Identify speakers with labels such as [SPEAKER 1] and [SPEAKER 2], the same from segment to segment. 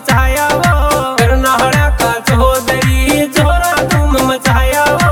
[SPEAKER 1] मचाया वो करनाड़ा का चौधरी जोरा धूम मचाया वो।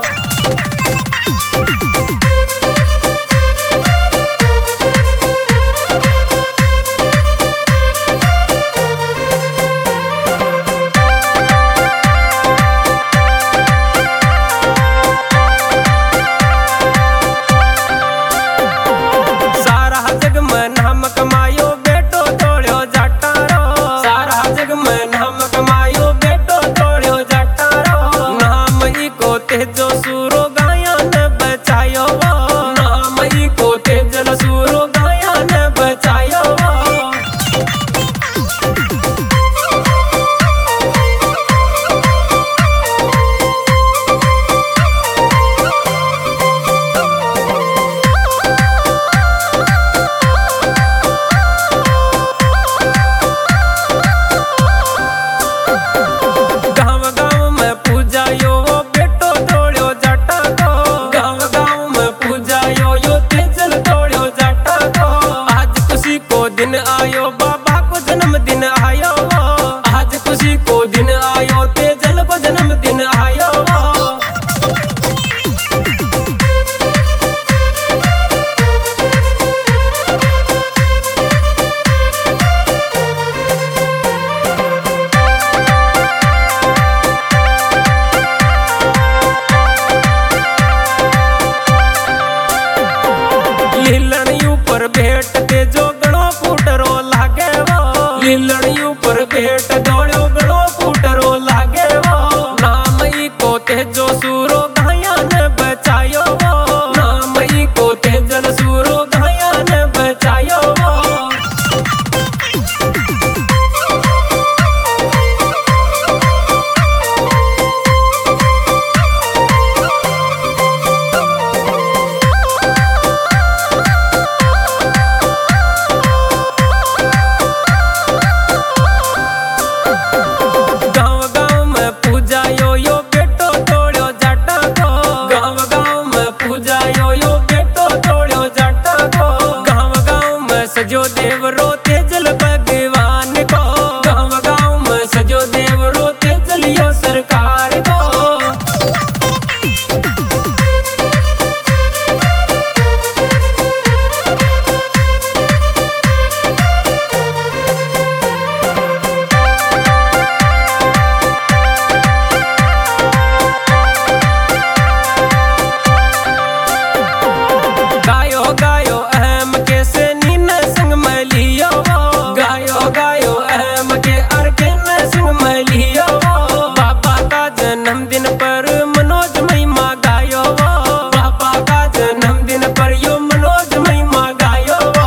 [SPEAKER 1] सारा जग में नाम कमायो बेटो तोड़ो जटारो, सारा जग में नाम कमायो बेटो तोड़ो जटारो। नाम ही को तेजो सूरो गाया ने बचायो वो, नाम ही को तेजल सूरो गाया ने बचायो वो। गाँव गाँव में पूजा यो बेटो तोड़ो जटा को, गाँव गाँव में पूजा यो तेजल तोड़ो जटा को। आज खुशी को दिन आयो बाबा को जन्मदिन आयो, आज खुशी को दिन आयो तेजल को जन्मदिन आयो। लीलड़ी ऊपर भेट ते जो गणो फूटरो लागे वो, लीलड़ी ऊपर भेट दौड़ो गणो फूटरो लागे वो। नाम ही को तेजो सूरो गाया ने बचायो वो, नाम ही को तेजल सूरो गाया ने बचायो वो। गाँव गाँव में पूजा यो बेटो तोड़ो जटा को, गाँव गाँव में पूजा यो बेटो तोड़ो जटा को। गाँव गाँव में सजो देवरो तेजल भगवान को, गाँव गाँव में सजो देवरो तेजल यो सरकार को। गायो गायो अहम के से नीन संग में लियो वो, गायो गायो अहम के अर्के न संग में लियो वो। बाबा का जन्मदिन पर मनोज महिमा गायो वो, बाबा का जन्मदिन पर यो मनोज महिमा गायो वो।